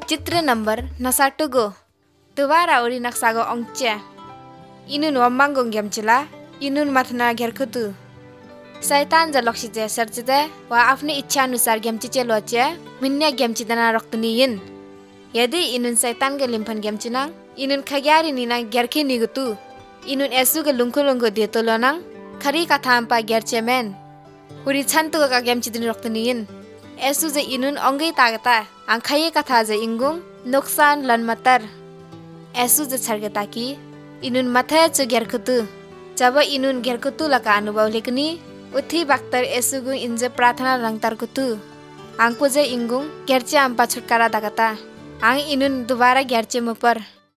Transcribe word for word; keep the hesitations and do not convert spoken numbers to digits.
चित्र नंबर नसाटुगो दोबारा उरी नक्सागो ओंगचे इनुन वम्बांगो गेमचिला इनुन माथना घेरखुतु शैतान जलक्षिचे सरचिते वा अपनी इच्छा अनुसार गेमचिचे लोचे मिन्ने गेमचिदना रक्तनियन यदि इनुन शैतान के लिम्फन गेमचिना इनुन खग्यारी निना घेरखि निगुतु इनुन एसु के लुंखु लुंखु देतोलोना खरी कथाम्पा घेरचे मेन उरी छन्तु का गेमचिदन रक्तनियन एसु जे इनुन अंगै तागता आंखाये कथा जे इंगुं नुकसान लनमतर एसु जे छरगता की इनुन मथे च घेरखुतु जब इनुन घेरखुतु लका अनुभव लेकनी उथी बाक्तर एसुगु इंजे प्रार्थना रंगतर कुतु आंकु जे इंगुं घेरचे आंपा छुटकारा दागता आंग इनुन दोबारा घेरचे मुपर